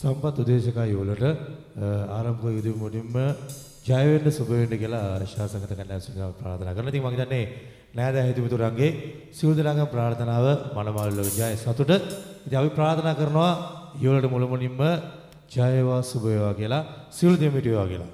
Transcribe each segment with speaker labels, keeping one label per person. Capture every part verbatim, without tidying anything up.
Speaker 1: සම්පත් උදේශකයි වලට ආරම්භක යුදෙ මුලින්ම ජය වෙන්න සුබ වෙන්න කියලා ශාසනගත කණ්ඩායම ප්‍රාර්ථනා කරනවා. ඉතින් මම හිතන්නේ නෑද හිතමිතුරන්ගේ සියලු දෙනාගේම ප්‍රාර්ථනාව මනමාලව ජය සතුට. ඉතින් අපි ප්‍රාර්ථනා කරනවා ඊවලට මුල මුලින්ම ජය වේවා සුබ වේවා කියලා සියලු දෙවියන්ට වේවා කියලා.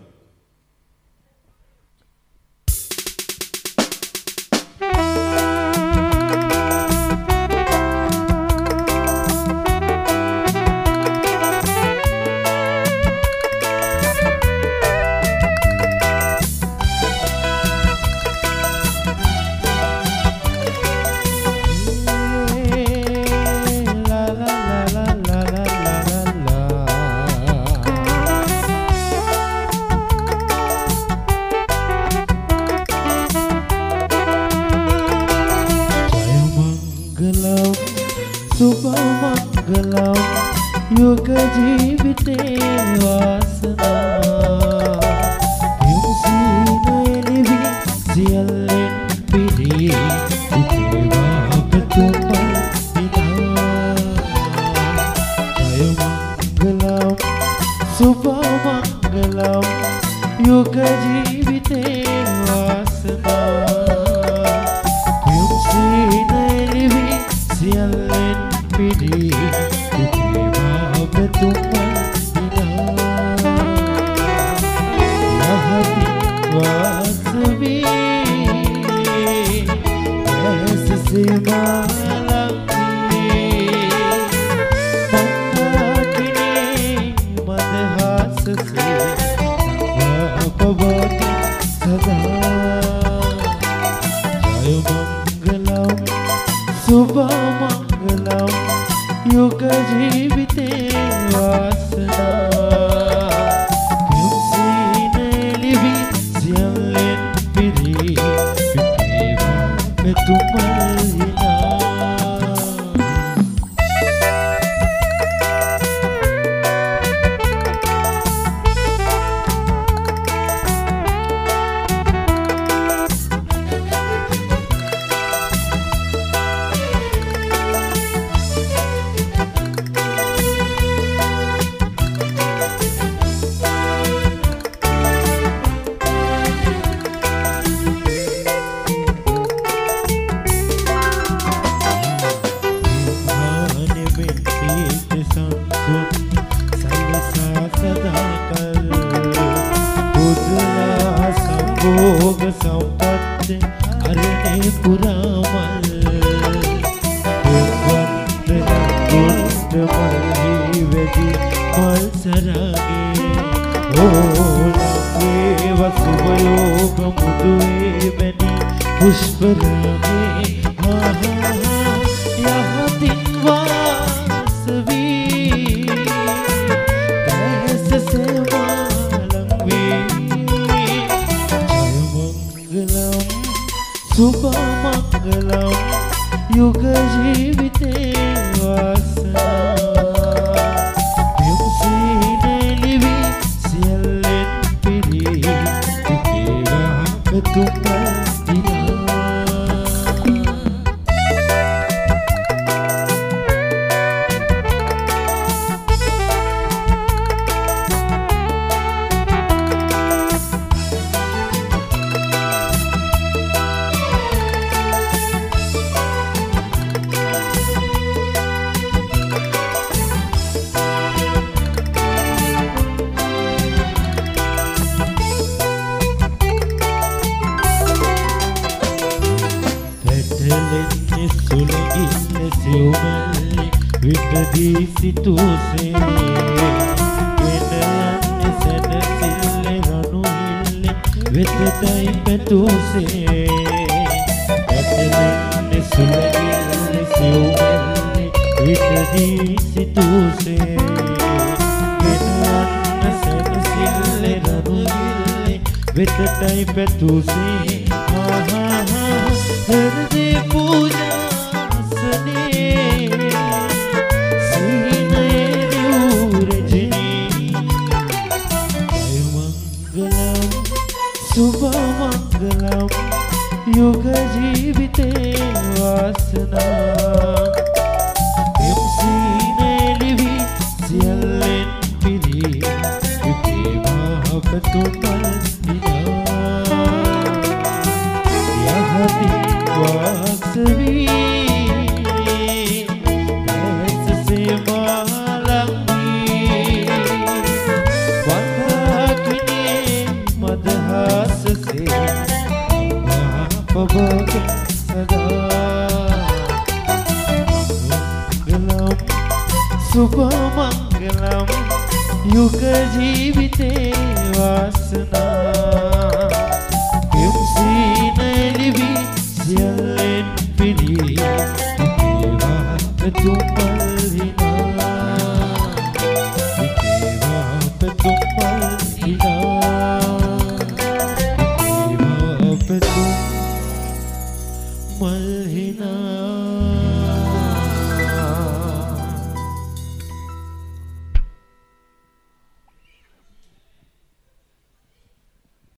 Speaker 2: M C Nelly, Cielen
Speaker 1: පිරි යුදේ මහපතුමල් දිනා යහති වාසවි ඇසසේ මාලංගී වන්දකිනේ මදහසසේ මහපබක සුභ මංගලම් යුග ජීවිතේ වාසනා